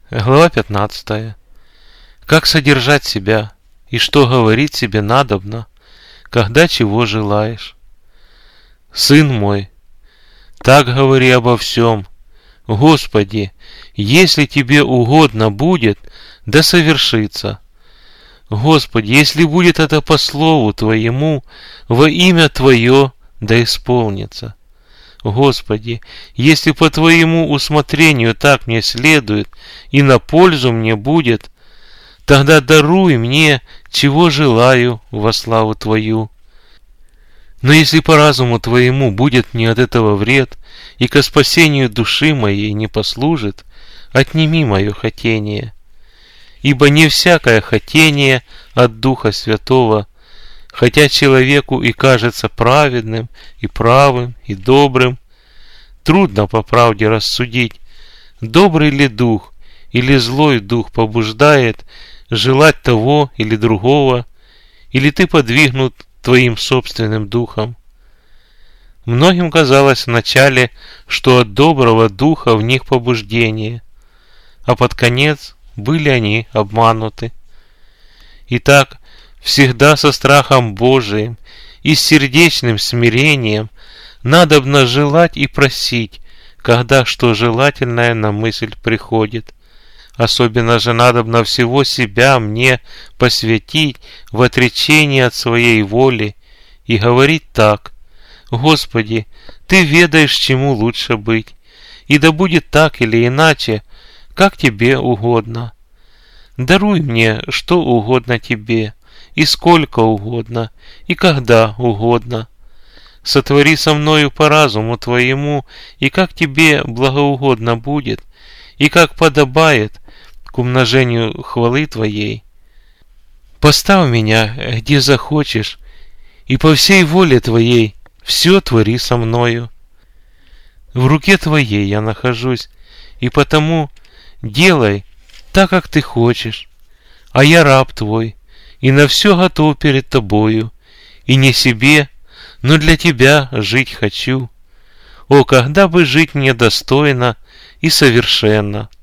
Глава 15. Как содержать себя и что говорить себе надобно, когда чего желаешь? Сын мой, так говори обо всем. Господи, если тебе угодно будет, да совершится. Господи, если будет это по слову Твоему, во имя Твое, да исполнится. Господи, если по Твоему усмотрению так мне следует и на пользу мне будет, тогда даруй мне, чего желаю, во славу Твою. Но если по разуму Твоему будет мне от этого вред и ко спасению души моей не послужит, отними мое хотение. Ибо не всякое хотение от Духа Святого, хотя человеку и кажется праведным, и правым, и добрым, трудно по правде рассудить, добрый ли дух или злой дух побуждает желать того или другого, или ты подвигнут твоим собственным духом. Многим казалось вначале, что от доброго духа в них побуждение, а под конец были они обмануты. Итак, всегда со страхом Божиим и с сердечным смирением надобно желать и просить, когда что желательное на мысль приходит. Особенно же надобно всего себя мне посвятить в отречение от своей воли и говорить так: Господи, Ты ведаешь, чему лучше быть, и да будет так или иначе, как Тебе угодно. Даруй мне, что угодно Тебе, и сколько угодно, и когда угодно. Сотвори со мною по разуму Твоему, и как Тебе благоугодно будет, и как подобает к умножению хвалы Твоей. Поставь меня, где захочешь, и по всей воле Твоей все твори со мною. В руке Твоей я нахожусь, и потому делай так, как Ты хочешь, а я раб Твой, и на все готов перед Тобою, и не себе, но для Тебя жить хочу. О, когда бы жить мне достойно и совершенно!